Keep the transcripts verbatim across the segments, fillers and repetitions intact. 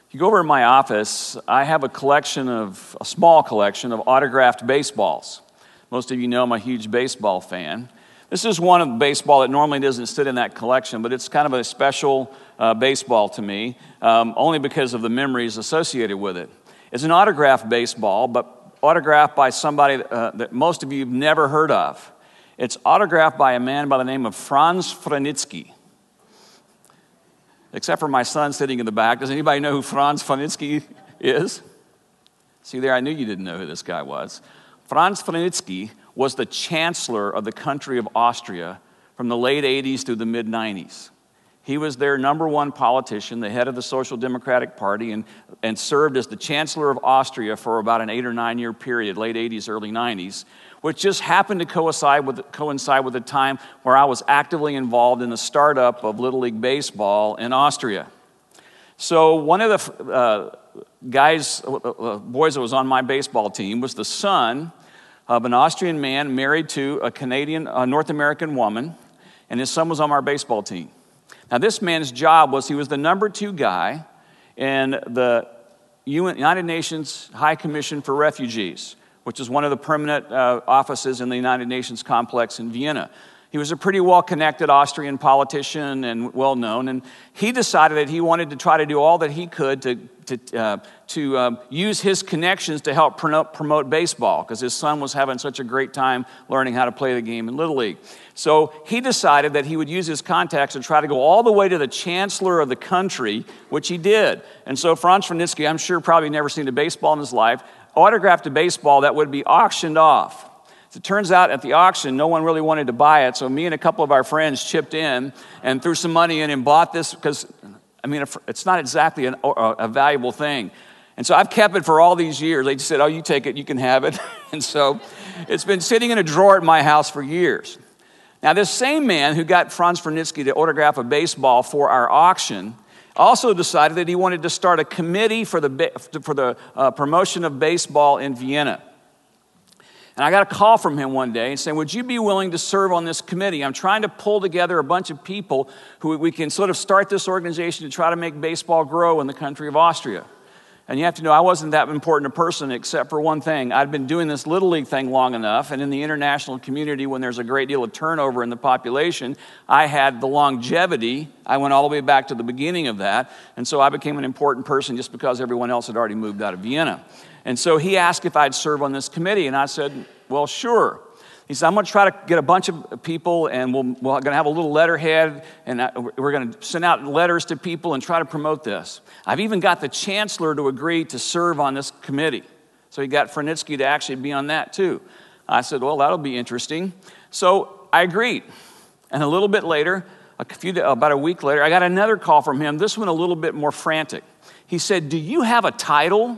If you go over to my office, I have a collection of, a small collection of autographed baseballs. Most of you know I'm a huge baseball fan. This is one of the baseball that normally doesn't sit in that collection, but it's kind of a special uh, baseball to me, um, only because of the memories associated with it. It's an autographed baseball, but autographed by somebody uh, that most of you have never heard of. It's autographed by a man by the name of Franz Franitzky. Except for my son sitting in the back. Does anybody know who Franz Franitzky is? See there, I knew you didn't know who this guy was. Franz Franitzky was the chancellor of the country of Austria from the late eighties through the mid nineties. He was their number one politician, the head of the Social Democratic Party, and, and served as the chancellor of Austria for about an eight or nine year period, late eighties, early nineties, which just happened to coincide with, coincide with a time where I was actively involved in the startup of Little League Baseball in Austria. So one of the uh, guys, uh, boys that was on my baseball team was the son of an Austrian man married to a Canadian, a North American woman, and his son was on our baseball team. Now, this man's job was he was the number two guy in the United Nations High Commission for Refugees, which is one of the permanent uh, offices in the United Nations complex in Vienna. He was a pretty well-connected Austrian politician and well-known, and he decided that he wanted to try to do all that he could to, to, uh, to um, use his connections to help promote, promote baseball, because his son was having such a great time learning how to play the game in Little League. So he decided that he would use his contacts to try to go all the way to the chancellor of the country, which he did. And so Franz Franitzky, I'm sure probably never seen a baseball in his life, autographed a baseball that would be auctioned off. As it turns out, at the auction, no one really wanted to buy it, so me and a couple of our friends chipped in and threw some money in and bought this, because, I mean, it's not exactly an, a, a valuable thing. And so I've kept it for all these years. They just said, oh, you take it, you can have it. And so it's been sitting in a drawer at my house for years. Now, this same man who got Franz Franitzky to autograph a baseball for our auction also decided that he wanted to start a committee for the, for the uh, promotion of baseball in Vienna. And I got a call from him one day saying, would you be willing to serve on this committee? I'm trying to pull together a bunch of people who we can sort of start this organization to try to make baseball grow in the country of Austria. And you have to know, I wasn't that important a person except for one thing. I'd been doing this Little League thing long enough, and in the international community, when there's a great deal of turnover in the population, I had the longevity. I went all the way back to the beginning of that, and so I became an important person just because everyone else had already moved out of Vienna. And so he asked if I'd serve on this committee, and I said, well, sure. He said, I'm going to try to get a bunch of people, and we'll, we're going to have a little letterhead, and we're going to send out letters to people and try to promote this. I've even got the chancellor to agree to serve on this committee. So he got Franitzky to actually be on that too. I said, well, that'll be interesting. So I agreed. And a little bit later, a few, about a week later, I got another call from him, this one a little bit more frantic. He said, do you have a title?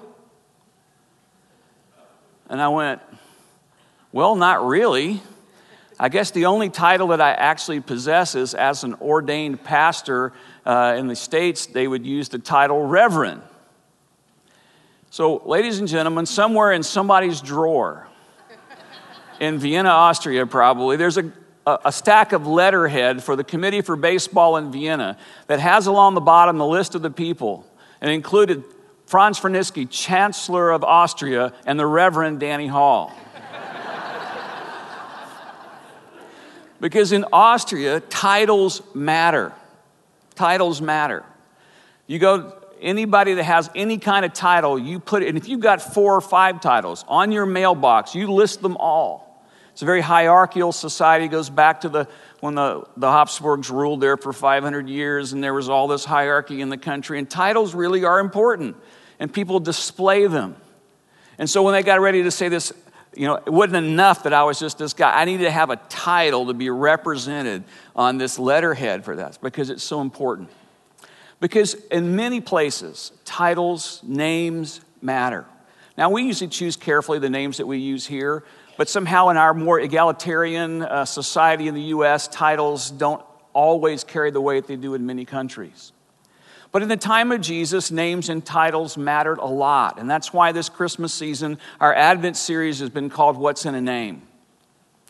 And I went, well, not really. I guess the only title that I actually possess is as an ordained pastor uh, in the States, they would use the title Reverend. So, ladies and gentlemen, somewhere in somebody's drawer, in Vienna, Austria probably, there's a, a stack of letterhead for the Committee for Baseball in Vienna that has along the bottom the list of the people, and included Franz Franitzky, Chancellor of Austria, and the Reverend Danny Hall. Because in Austria, titles matter. Titles matter. You go, anybody that has any kind of title, you put it, and if you've got four or five titles on your mailbox, you list them all. It's a very hierarchical society. It goes back to the when the, the Habsburgs ruled there for five hundred years, and there was all this hierarchy in the country, and titles really are important, and people display them. And so when they got ready to say this, you know, it wasn't enough that I was just this guy. I needed to have a title to be represented on this letterhead for that, because it's so important. Because in many places, titles, names matter. Now, we usually choose carefully the names that we use here, but somehow in our more egalitarian uh, society in the U S, titles don't always carry the weight they do in many countries. But in the time of Jesus, names and titles mattered a lot. And that's why this Christmas season, our Advent series has been called What's in a Name?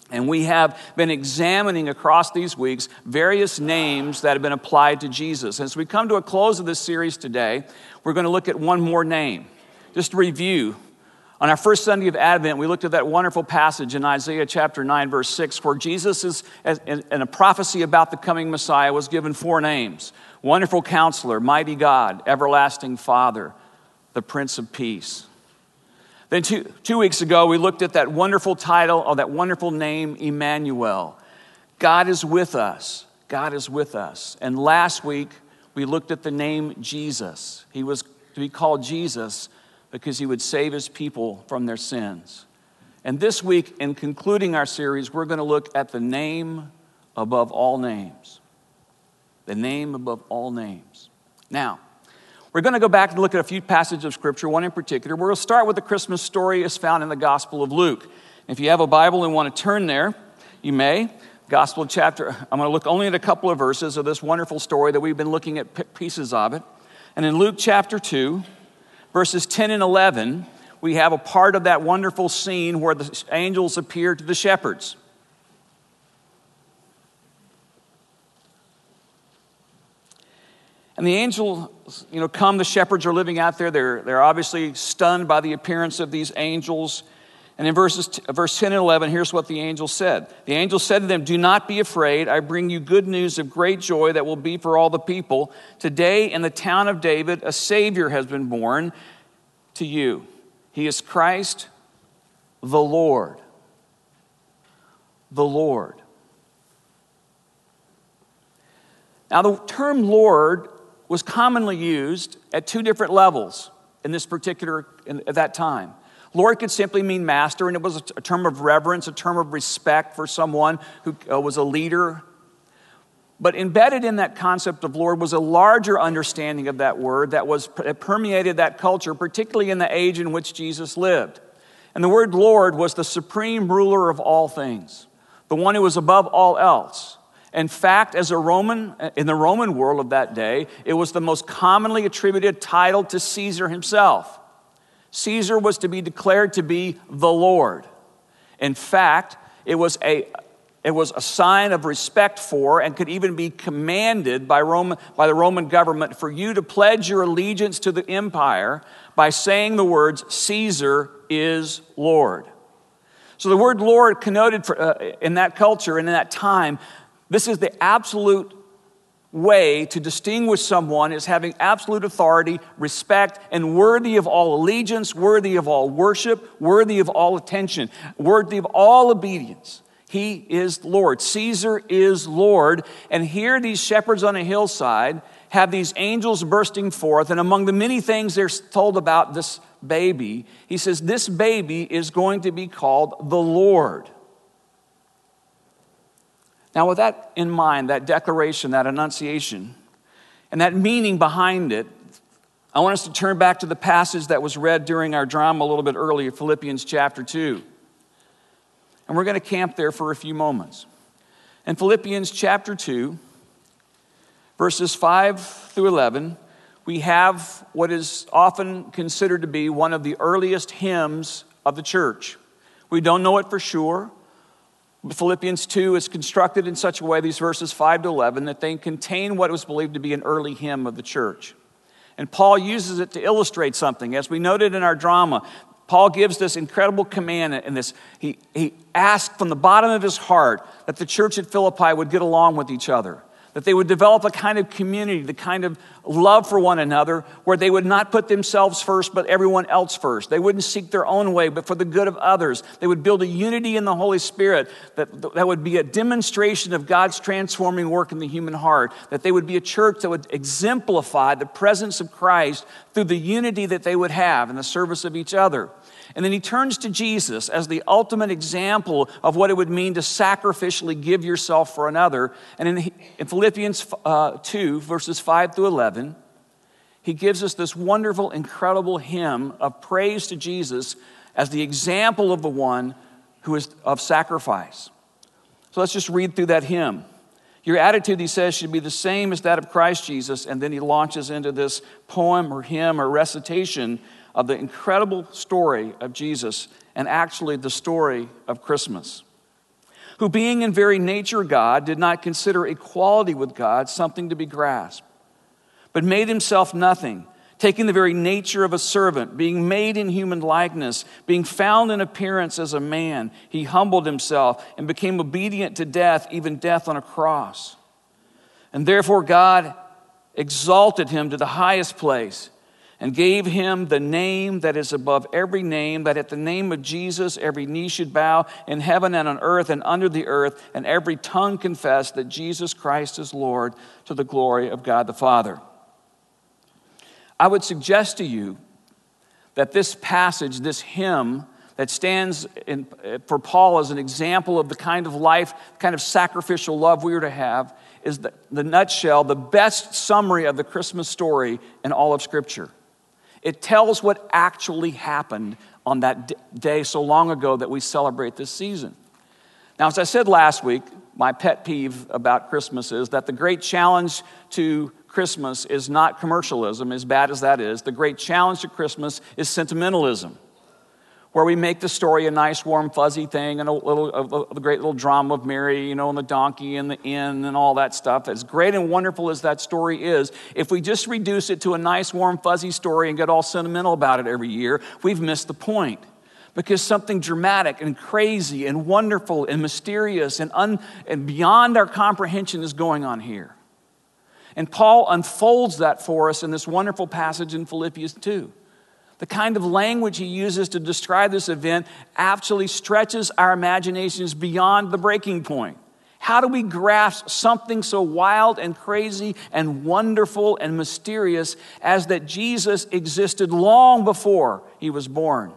And we have been examining across these weeks various names that have been applied to Jesus. As we come to a close of this series today, we're going to look at one more name. Just to review, on our first Sunday of Advent, we looked at that wonderful passage in Isaiah chapter nine, verse six, where Jesus is, in a prophecy about the coming Messiah, was given four names: Wonderful Counselor, Mighty God, Everlasting Father, the Prince of Peace. Then two, two weeks ago, we looked at that wonderful title, or that wonderful name, Emmanuel. God is with us. God is with us. And last week, we looked at the name Jesus. He was to be called Jesus because he would save his people from their sins. And this week, in concluding our series, we're going to look at the name above all names. The name above all names. Now, we're going to go back and look at a few passages of Scripture, one in particular. We're going to start with the Christmas story as found in the Gospel of Luke. If you have a Bible and want to turn there, you may. Gospel chapter, I'm going to look only at a couple of verses of this wonderful story that we've been looking at pieces of it. And in Luke chapter two, verses ten and eleven, we have a part of that wonderful scene where the angels appear to the shepherds. And the angels, you know, come, the shepherds are living out there. They're, they're obviously stunned by the appearance of these angels. And in verses, verse ten and eleven, here's what the angel said. The angel said to them, "Do not be afraid. I bring you good news of great joy that will be for all the people. Today in the town of David, a Savior has been born to you. He is Christ the Lord." The Lord. Now the term Lord was commonly used at two different levels in this particular, in, at that time. Lord could simply mean master, and it was a, a term of reverence, a term of respect for someone who uh, was a leader. But embedded in that concept of Lord was a larger understanding of that word that was that permeated that culture, particularly in the age in which Jesus lived. And the word Lord was the supreme ruler of all things, the one who was above all else. In fact, as a Roman, in the Roman world of that day, it was the most commonly attributed title to Caesar himself. Caesar was to be declared to be the Lord. In fact, it was a, it was a sign of respect for, and could even be commanded by, Roman, by the Roman government, for you to pledge your allegiance to the empire by saying the words, "Caesar is Lord." So the word Lord connoted for, uh, in that culture and in that time, this is the absolute way to distinguish someone as having absolute authority, respect, and worthy of all allegiance, worthy of all worship, worthy of all attention, worthy of all obedience. He is Lord. Caesar is Lord. And here these shepherds on a hillside have these angels bursting forth. And among the many things they're told about this baby, he says, this baby is going to be called the Lord. Now, with that in mind, that declaration, that annunciation, and that meaning behind it, I want us to turn back to the passage that was read during our drama a little bit earlier, Philippians chapter two. And we're going to camp there for a few moments. In Philippians chapter two, verses five through eleven, we have what is often considered to be one of the earliest hymns of the church. We don't know it for sure. Philippians two is constructed in such a way, these verses five to eleven, that they contain what was believed to be an early hymn of the church. And Paul uses it to illustrate something. As we noted in our drama, Paul gives this incredible command, and this he, he asked from the bottom of his heart that the church at Philippi would get along with each other, that they would develop a kind of community, the kind of love for one another, where they would not put themselves first, but everyone else first. They wouldn't seek their own way, but for the good of others. They would build a unity in the Holy Spirit that, that would be a demonstration of God's transforming work in the human heart, that they would be a church that would exemplify the presence of Christ through the unity that they would have in the service of each other. And then he turns to Jesus as the ultimate example of what it would mean to sacrificially give yourself for another. And in, in Philippians uh, two, verses five through eleven, he gives us this wonderful, incredible hymn of praise to Jesus as the example of the one who is of sacrifice. So let's just read through that hymn. Your attitude, he says, should be the same as that of Christ Jesus. And then he launches into this poem or hymn or recitation of the incredible story of Jesus and actually the story of Christmas. who being in very nature God, did not consider equality with God something to be grasped, but made himself nothing, taking the very nature of a servant, being made in human likeness, being found in appearance as a man, he humbled himself and became obedient to death, even death on a cross. And therefore God exalted him to the highest place and gave him the name that is above every name, that at the name of Jesus every knee should bow in heaven and on earth and under the earth, and every tongue confess that Jesus Christ is Lord, to the glory of God the Father. I would suggest to you that this passage, this hymn that stands in, for Paul as an example of the kind of life, kind of sacrificial love we are to have, is the, the nutshell, the best summary of the Christmas story in all of Scripture. It tells what actually happened on that day so long ago that we celebrate this season. Now, as I said last week, my pet peeve about Christmas is that the great challenge to Christmas is not commercialism, as bad as that is. The great challenge to Christmas is sentimentalism, where we make the story a nice, warm, fuzzy thing, and a little, a, a great little drama of Mary, you know, and the donkey and the inn and all that stuff. As great and wonderful as that story is, if we just reduce it to a nice, warm, fuzzy story and get all sentimental about it every year, we've missed the point. Because something dramatic and crazy and wonderful and mysterious and, un, and beyond our comprehension is going on here. And Paul unfolds that for us in this wonderful passage in Philippians two. The kind of language he uses to describe this event actually stretches our imaginations beyond the breaking point. How do we grasp something so wild and crazy and wonderful and mysterious as that Jesus existed long before he was born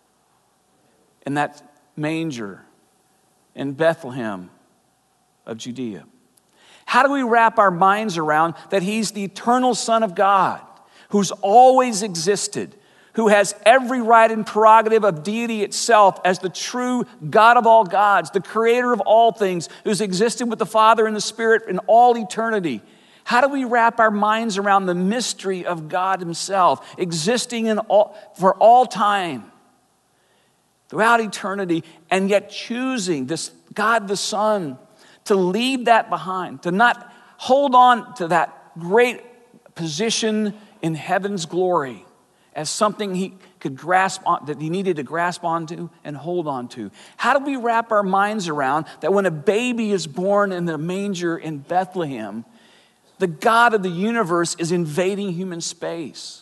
in that manger in Bethlehem of Judea? How do we wrap our minds around that he's the eternal Son of God who's always existed, who has every right and prerogative of deity itself as the true God of all gods, the creator of all things, who's existed with the Father and the Spirit in all eternity? How do we wrap our minds around the mystery of God himself, existing in all, for all time, throughout eternity, and yet choosing this God the Son to leave that behind, to not hold on to that great position in heaven's glory as something he could grasp on, that he needed to grasp onto and hold on to? How do we wrap our minds around that when a baby is born in the manger in Bethlehem, the God of the universe is invading human space?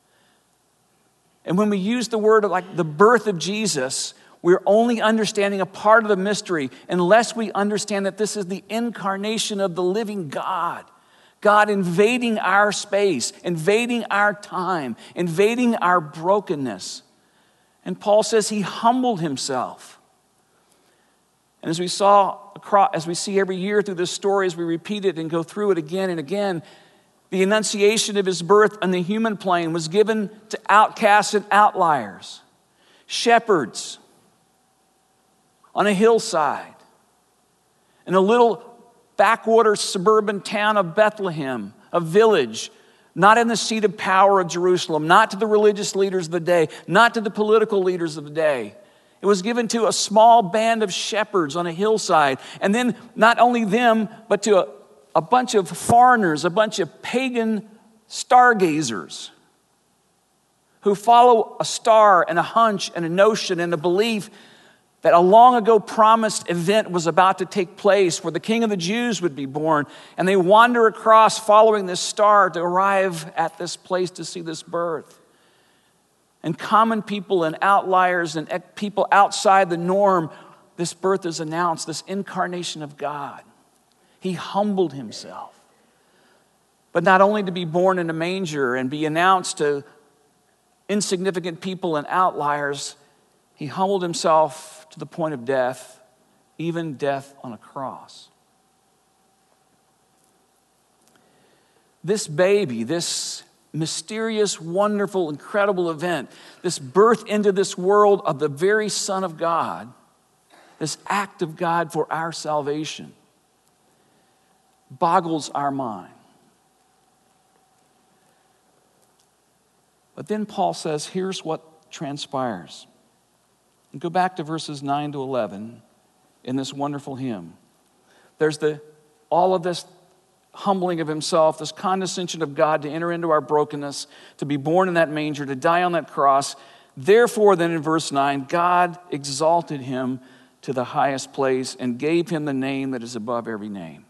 And when we use the word like the birth of Jesus, we're only understanding a part of the mystery unless we understand that this is the incarnation of the living God. God invading our space, invading our time, invading our brokenness. And Paul says he humbled himself. And as we saw, across, as we see every year through this story, as we repeat it and go through it again and again, the annunciation of his birth on the human plane was given to outcasts and outliers, shepherds on a hillside, in a little backwater suburban town of Bethlehem, a village, not in the seat of power of Jerusalem, not to the religious leaders of the day, not to the political leaders of the day. It was given to a small band of shepherds on a hillside. And then not only them, but to a, a bunch of foreigners, a bunch of pagan stargazers who follow a star and a hunch and a notion and a belief that a long ago promised event was about to take place where the King of the Jews would be born. And they wander across following this star to arrive at this place to see this birth. And common people and outliers and people outside the norm, this birth is announced, this incarnation of God. He humbled himself. But not only to be born in a manger and be announced to insignificant people and outliers, he humbled himself to the point of death, even death on a cross. This baby, this mysterious, wonderful, incredible event, this birth into this world of the very Son of God, this act of God for our salvation, boggles our mind. But then Paul says, here's what transpires. And go back to verses nine to eleven. in this wonderful hymn. There's the all of this humbling of himself, this condescension of God to enter into our brokenness, to be born in that manger, to die on that cross. Therefore, then in verse nine, God exalted him to the highest place and gave him the name that is above every name.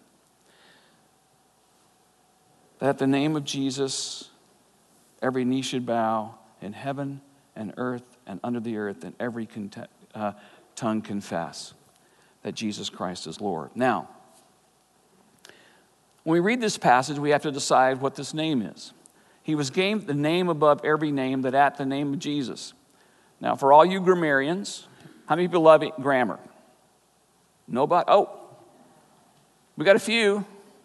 That at the name of Jesus, every knee should bow in heaven and earth and under the earth, and every cont- uh, tongue confess that Jesus Christ is Lord. Now, when we read this passage, we have to decide what this name is. He was given the name above every name, that at the name of Jesus. Now, for all you grammarians, how many people love grammar? Nobody? Oh, we got a few.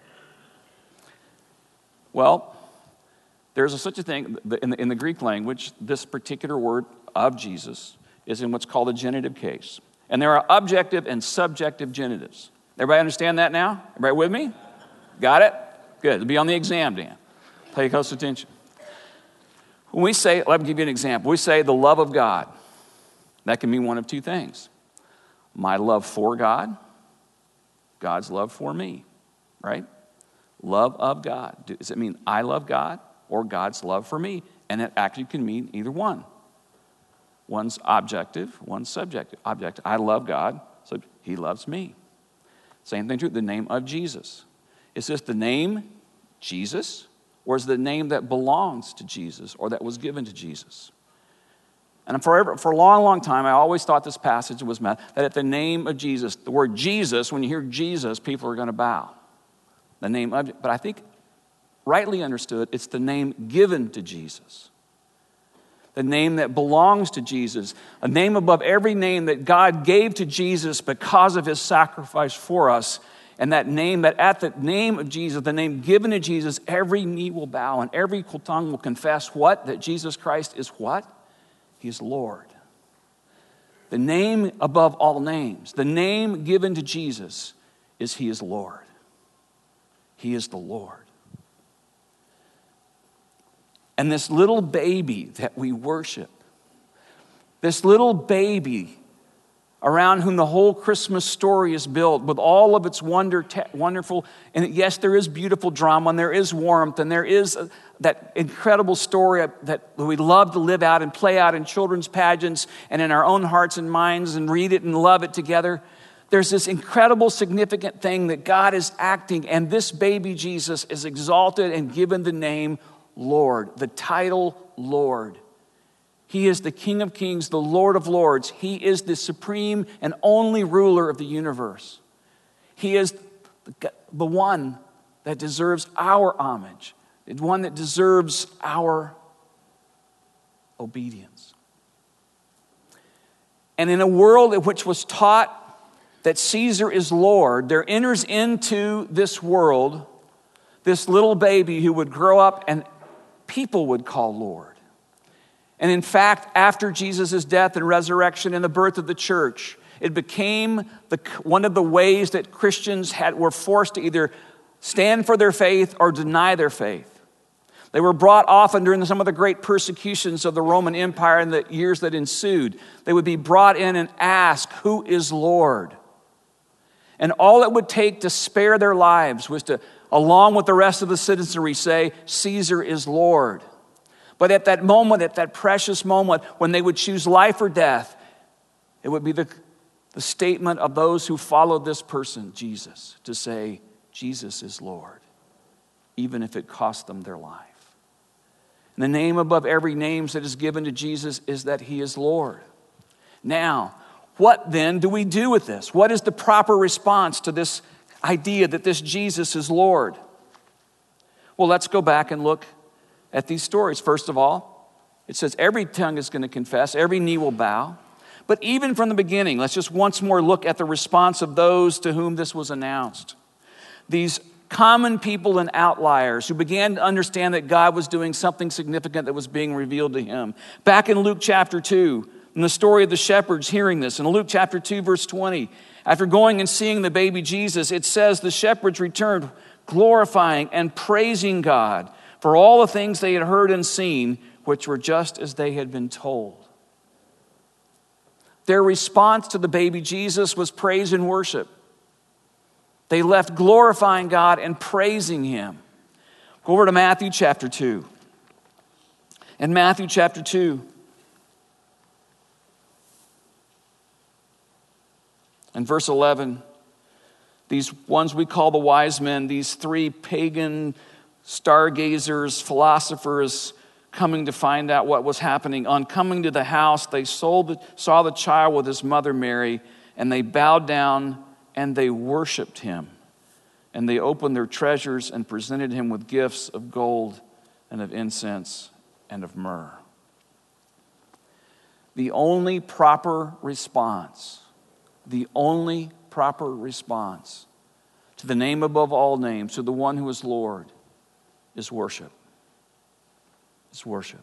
Well, there's a, such a thing. In the, in the Greek language, this particular word of Jesus is in what's called a genitive case. And there are objective and subjective genitives. Everybody understand that now? Everybody with me? Got it? Good. It'll be on the exam, Dan. Pay close attention. When we say, let me give you an example. We say the love of God. That can mean one of two things. My love for God, God's love for me, right? Love of God. Does it mean I love God or God's love for me? And it actually can mean either one. One's objective, one's subjective. Objective, I love God, so he loves me. Same thing true, the name of Jesus. Is this the name Jesus, or is it the name that belongs to Jesus or that was given to Jesus? And forever, for a long, long time, I always thought this passage was meant that at the name of Jesus, the word Jesus, when you hear Jesus, people are going to bow. The name of, but I think, rightly understood, it's the name given to Jesus. The name that belongs to Jesus. A name above every name that God gave to Jesus because of his sacrifice for us. And that name, that at the name of Jesus, the name given to Jesus, every knee will bow and every tongue will confess what? That Jesus Christ is what? He is Lord. The name above all names, the name given to Jesus is he is Lord. He is the Lord. And this little baby that we worship, this little baby around whom the whole Christmas story is built with all of its wonder, te- wonderful, and yes, there is beautiful drama, and there is warmth, and there is a, that incredible story that we love to live out and play out in children's pageants and in our own hearts and minds and read it and love it together. There's this incredible, significant thing that God is acting, and this baby Jesus is exalted and given the name Lord, the title Lord. He is the King of Kings, the Lord of Lords. He is the supreme and only ruler of the universe. He is the one that deserves our homage, the one that deserves our obedience. And in a world in which was taught that Caesar is Lord, there enters into this world this little baby who would grow up and people would call Lord. And in fact, after Jesus' death and resurrection and the birth of the church, it became the, one of the ways that Christians had, were forced to either stand for their faith or deny their faith. They were brought often during some of the great persecutions of the Roman Empire in the years that ensued. They would be brought in and asked, "Who is Lord?" And all it would take to spare their lives was to, along with the rest of the citizenry, say, "Caesar is Lord." But at that moment, at that precious moment, when they would choose life or death, it would be the, the statement of those who followed this person, Jesus, to say, "Jesus is Lord," even if it cost them their life. And the name above every name that is given to Jesus is that he is Lord. Now, what then do we do with this? What is the proper response to this idea that this Jesus is Lord? Well, let's go back and look at these stories. First of all, it says every tongue is going to confess, every knee will bow. But even from the beginning, let's just once more look at the response of those to whom this was announced. These common people and outliers who began to understand that God was doing something significant that was being revealed to him. Back in Luke chapter two, in the story of the shepherds hearing this, in Luke chapter two, verse twenty, after going and seeing the baby Jesus, it says the shepherds returned glorifying and praising God for all the things they had heard and seen, which were just as they had been told. Their response to the baby Jesus was praise and worship. They left glorifying God and praising him. Go over to Matthew chapter two. In Matthew chapter two, in verse eleven, these ones we call the wise men, these three pagan stargazers, philosophers, coming to find out what was happening. On coming to the house, they sold the, saw the child with his mother Mary, and they bowed down and they worshiped him. And they opened their treasures and presented him with gifts of gold and of incense and of myrrh. The only proper response, the only proper response to the name above all names, to the one who is Lord, is worship. It's worship.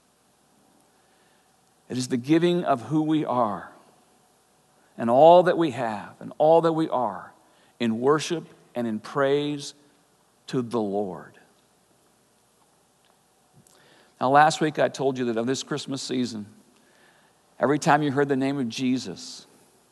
It is the giving of who we are and all that we have and all that we are in worship and in praise to the Lord. Now, last week I told you that of this Christmas season, every time you heard the name of Jesus,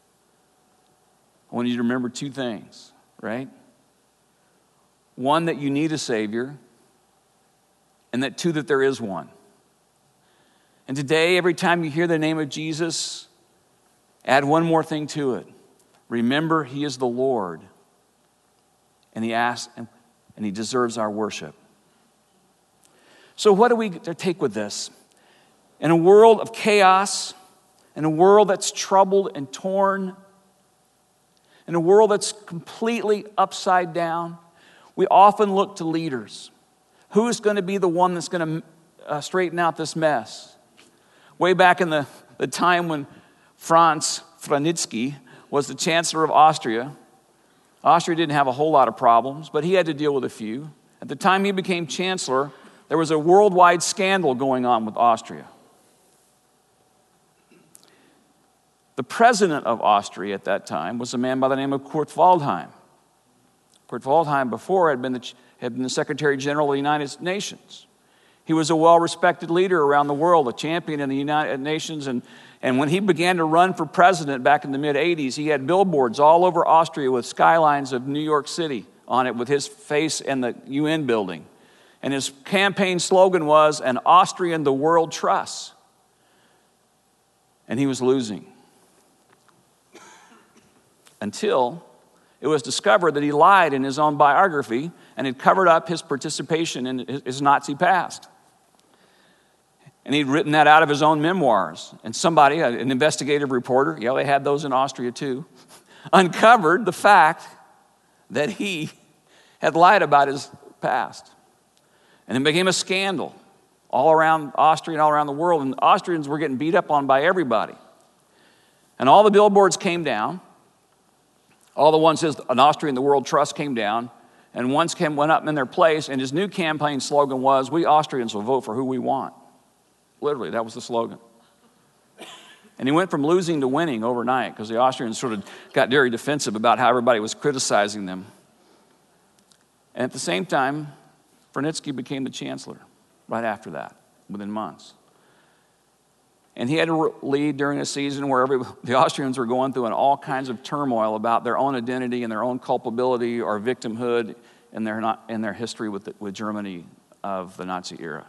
I want you to remember two things, right? One, that you need a Savior, and that two, that there is one. And today, every time you hear the name of Jesus, add one more thing to it. Remember, he is the Lord, and he asks, and he deserves our worship. So what do we take with this? In a world of chaos, in a world that's troubled and torn, in a world that's completely upside down, we often look to leaders. Who's going to be the one that's going to uh, straighten out this mess? Way back in the, the time when Franz Vranitzky was the Chancellor of Austria, Austria didn't have a whole lot of problems, but he had to deal with a few. At the time he became Chancellor, there was a worldwide scandal going on with Austria. The president of Austria at that time was a man by the name of Kurt Waldheim. Kurt Waldheim before had been the had been the Secretary General of the United Nations. He was a well-respected leader around the world, a champion in the United Nations, and, and when he began to run for president back in the mid-eighties, he had billboards all over Austria with skylines of New York City on it with his face and the U N building. And his campaign slogan was, "An Austrian the world trusts." And he was losing. Until it was discovered that he lied in his own biography and had covered up his participation in his Nazi past. And he'd written that out of his own memoirs. And somebody, an investigative reporter, yeah, they had those in Austria too, uncovered the fact that he had lied about his past. And it became a scandal all around Austria and all around the world. And Austrians were getting beat up on by everybody. And all the billboards came down. All the ones that says "An Austrian the world trust" came down. And ones came, went up in their place. And his new campaign slogan was, "We Austrians will vote for who we want." Literally, that was the slogan. And he went from losing to winning overnight because the Austrians sort of got very defensive about how everybody was criticizing them. And at the same time, Vranitzky became the chancellor right after that, within months. And he had to lead during a season where every, the Austrians were going through an all kinds of turmoil about their own identity and their own culpability or victimhood in their, not, in their history with, the, with Germany of the Nazi era.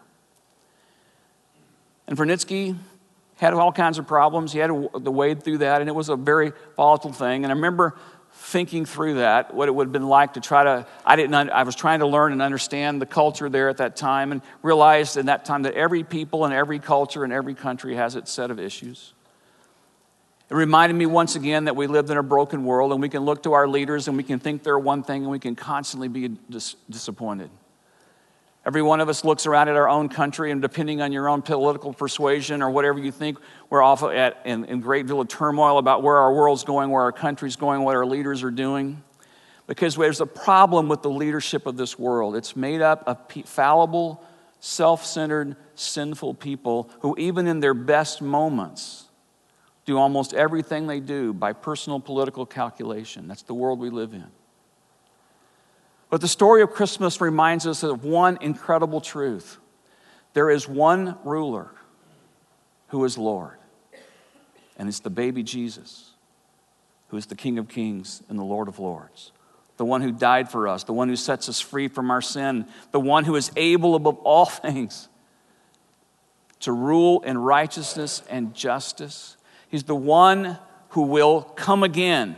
And Vranitzky had all kinds of problems. He had to, to wade through that, and it was a very volatile thing. And I remember thinking through that, what it would have been like to try to, I didn't, I was trying to learn and understand the culture there at that time and realized in that time that every people and every culture and every country has its set of issues. It reminded me once again that we lived in a broken world and we can look to our leaders and we can think they're one thing and we can constantly be dis- disappointed. Every one of us looks around at our own country, and depending on your own political persuasion or whatever you think, we're often at in, in great deal of turmoil about where our world's going, where our country's going, what our leaders are doing. Because there's a problem with the leadership of this world. It's made up of pe- fallible, self-centered, sinful people who even in their best moments do almost everything they do by personal political calculation. That's the world we live in. But the story of Christmas reminds us of one incredible truth. There is one ruler who is Lord. And it's the baby Jesus, who is the King of Kings and the Lord of Lords, the one who died for us, the one who sets us free from our sin, the one who is able above all things to rule in righteousness and justice. He's the one who will come again.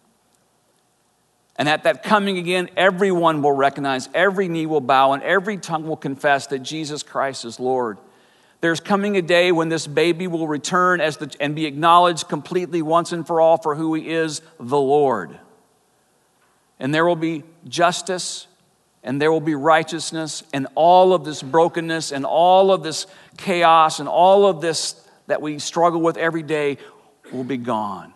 And at that coming again, everyone will recognize, every knee will bow, and every tongue will confess that Jesus Christ is Lord. There's coming a day when this baby will return as the, and be acknowledged completely once and for all for who he is, the Lord. And there will be justice, and there will be righteousness, and all of this brokenness, and all of this chaos, and all of this that we struggle with every day will be gone.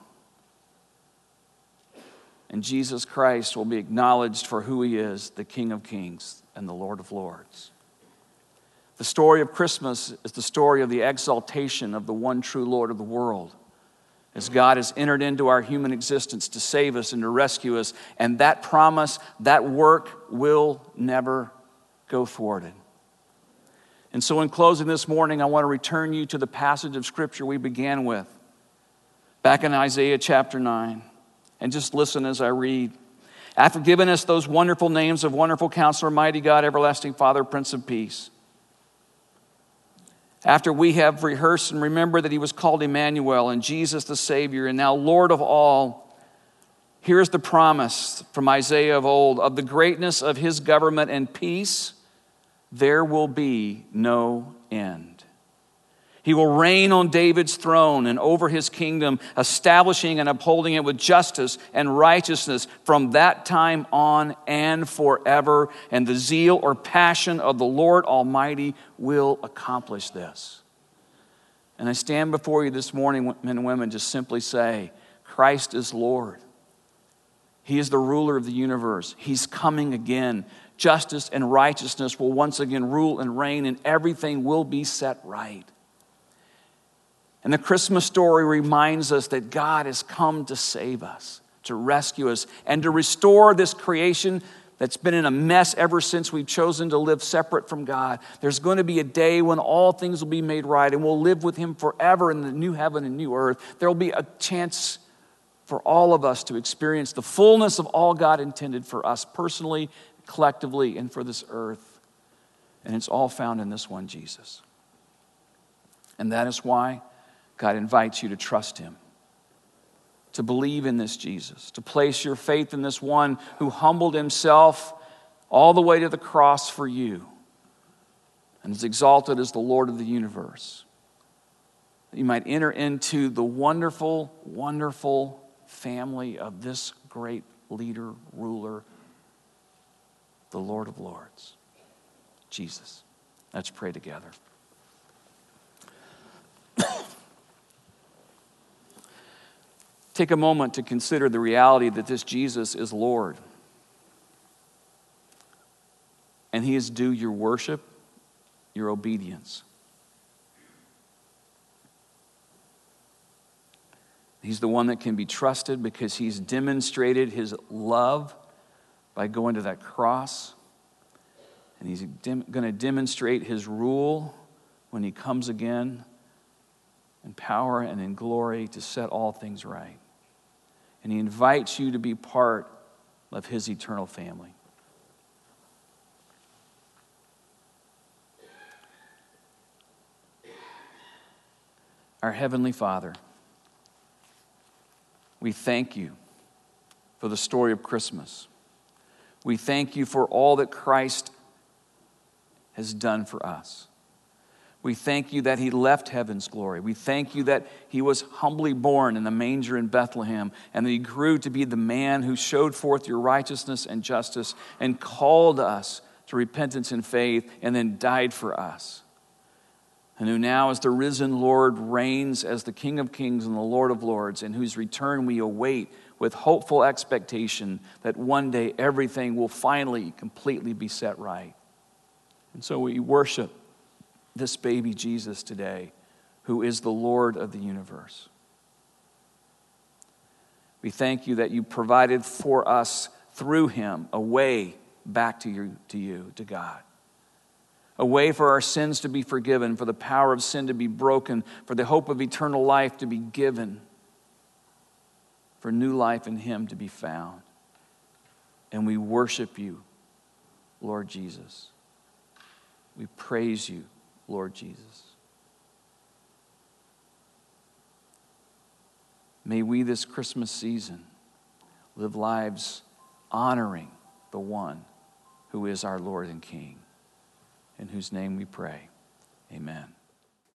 And Jesus Christ will be acknowledged for who he is, the King of Kings and the Lord of Lords. The story of Christmas is the story of the exaltation of the one true Lord of the world, as God has entered into our human existence to save us and to rescue us. And that promise, that work will never go thwarted. And so in closing this morning, I want to return you to the passage of Scripture we began with, back in Isaiah chapter nine. And just listen as I read. After giving us those wonderful names of Wonderful Counselor, Mighty God, Everlasting Father, Prince of Peace, after we have rehearsed and remembered that he was called Emmanuel and Jesus the Savior and now Lord of all, here's the promise from Isaiah of old: of the greatness of his government and peace, there will be no end. He will reign on David's throne and over his kingdom, establishing and upholding it with justice and righteousness from that time on and forever. And the zeal or passion of the Lord Almighty will accomplish this. And I stand before you this morning, men and women, just simply say, Christ is Lord. He is the ruler of the universe. He's coming again. Justice and righteousness will once again rule and reign, and everything will be set right. And the Christmas story reminds us that God has come to save us, to rescue us, and to restore this creation that's been in a mess ever since we've chosen to live separate from God. There's going to be a day when all things will be made right, and we'll live with him forever in the new heaven and new earth. There will be a chance for all of us to experience the fullness of all God intended for us personally, collectively, and for this earth. And it's all found in this one Jesus. And that is why God invites you to trust him, to believe in this Jesus, to place your faith in this one who humbled himself all the way to the cross for you and is exalted as the Lord of the universe. That you might enter into the wonderful, wonderful family of this great leader, ruler, the Lord of Lords, Jesus. Let's pray together. Take a moment to consider the reality that this Jesus is Lord. And he is due your worship, your obedience. He's the one that can be trusted because he's demonstrated his love by going to that cross. And he's dem- going to demonstrate his rule when he comes again in power and in glory to set all things right. And he invites you to be part of his eternal family. Our Heavenly Father, we thank you for the story of Christmas. We thank you for all that Christ has done for us. We thank you that he left heaven's glory. We thank you that he was humbly born in the manger in Bethlehem and that he grew to be the man who showed forth your righteousness and justice and called us to repentance and faith and then died for us. And who now as the risen Lord reigns as the King of Kings and the Lord of Lords, and whose return we await with hopeful expectation that one day everything will finally completely be set right. And so we worship this baby Jesus today, who is the Lord of the universe. We thank you that you provided for us through him a way back to you, to you, to God. a way for our sins to be forgiven, for the power of sin to be broken, for the hope of eternal life to be given, for new life in him to be found. And we worship you, Lord Jesus. We praise you, Lord Jesus. May we this Christmas season live lives honoring the one who is our Lord and King, in whose name we pray. Amen.